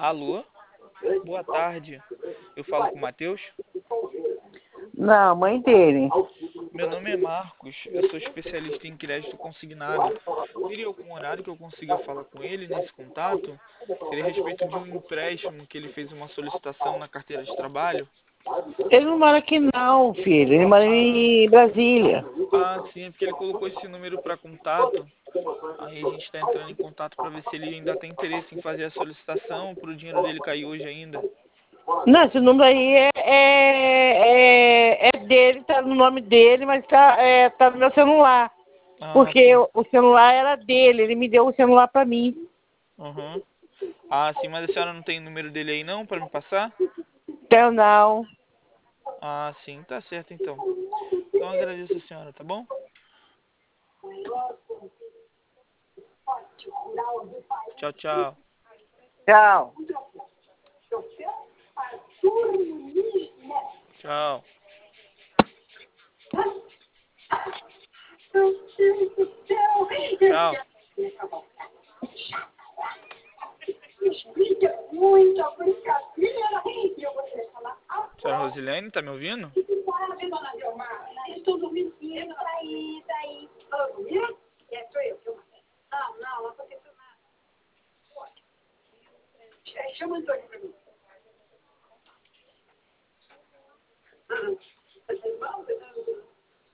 Alô, boa tarde. Eu falo com o Matheus. Não, mãe dele. Meu nome é Marcos, eu sou especialista em crédito consignado. Teria algum horário que eu consiga falar com ele nesse contato? Seria a respeito de um empréstimo que ele fez uma solicitação na carteira de trabalho? Ele não mora aqui não, filho. Ele mora em Brasília. Sim, é porque ele colocou esse número para contato. Aí a gente está entrando em contato para ver se ele ainda tem interesse em fazer a solicitação para o dinheiro dele cair hoje ainda. Não, esse número aí é dele, tá no nome dele, mas tá no meu celular. Porque Sim. o celular era dele, ele me deu o celular pra mim. Uhum. Sim, mas a senhora não tem o número dele aí não para me passar? Então não. Sim, tá certo então. Então agradeço a senhora, tá bom? Tchau, tchau. Tchau. Tchau. Tchau. Muita brincadeira. E eu vou te falar. Senhora Rosilene, tá me ouvindo? Dona Delmar, estou dormindo. Tá aí, tá aí. Alô, dormindo? Sou eu, Delmar. Não aconteceu nada. Chama o Antônio pra mim.